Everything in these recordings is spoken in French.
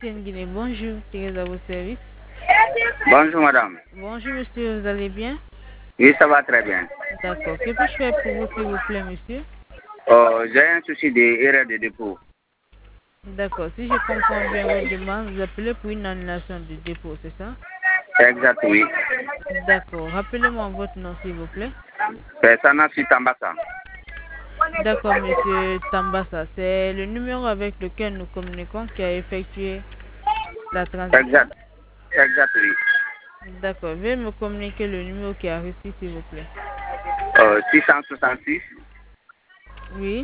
Guinée, bonjour, Thérèse à vos services. Bonjour madame. Bonjour monsieur, vous allez bien? Oui, ça va très bien. D'accord. Que puis-je faire pour vous, s'il vous plaît, monsieur? J'ai un souci d'erreur de dépôt. D'accord. Si je comprends bien votre demande, vous appelez pour une annulation de dépôt, c'est ça? Exact, oui. D'accord. Rappelez-moi votre nom, s'il vous plaît. Persana Sitambasa. D'accord, monsieur Tambassa. C'est le numéro avec lequel nous communiquons qui a effectué la transaction. Exact, oui. D'accord. Veuillez me communiquer le numéro qui a reçu, s'il vous plaît. 666 Oui.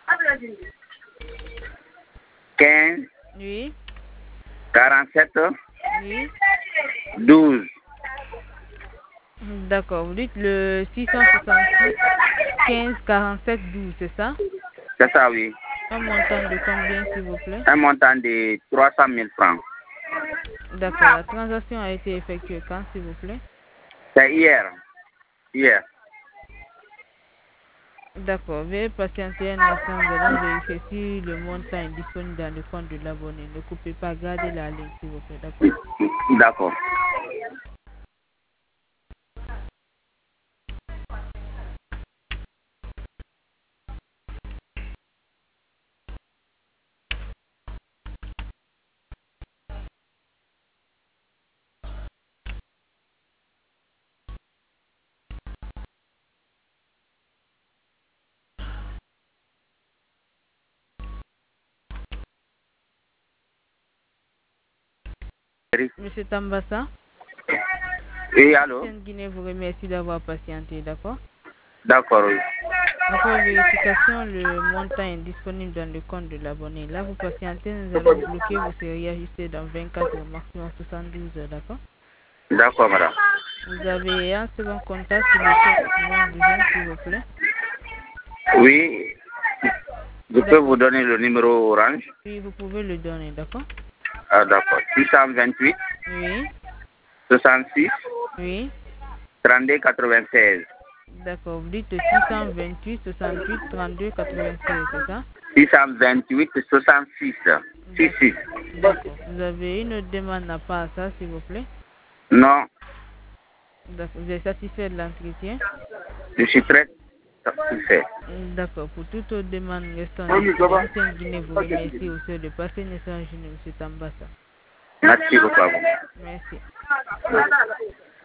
15 Oui. 47 Oui. 12. D'accord. Vous dites le 666 15 47 12, c'est ça? C'est ça, oui. Un montant de combien, s'il vous plaît? Un montant de 300 000 francs. D'accord. La transaction a été effectuée quand, s'il vous plaît? C'est hier. Hier. D'accord. Veuillez patienter un instant. Nous allons vérifier si le montant est disponible dans le compte de l'abonné. Ne coupez pas. Gardez la ligne, s'il vous plaît. D'accord? D'accord. Monsieur Tambassa, Oui, allô? Guinée vous remercie d'avoir patienté. D'accord? D'accord, oui. Après vérification, le montant est disponible dans le compte de l'abonné. Là, vous patientez, nous allons bloquer, vous serez ajusté dans 24 au maximum 72 heures, d'accord? D'accord, madame. Vous avez un second contact sur lequel nous pouvons vous joindre, s'il vous plaît? Oui, je peux vous donner le numéro orange. Oui, vous pouvez le donner, d'accord? Ah, d'accord. 628 Oui, 66 oui. 32 96. D'accord, vous dites 628 68 32 96, c'est ça? 628 66 66. D'accord. Vous avez une autre demande à part ça, s'il vous plaît? Non, D'accord. Vous êtes satisfait de l'entretien? je suis très satisfait. D'accord. Pour toute autre demande restant disponible, Guinée vous remercie aussi de passer une excellente journée, M. Tambassa. Merci beaucoup à vous. Merci.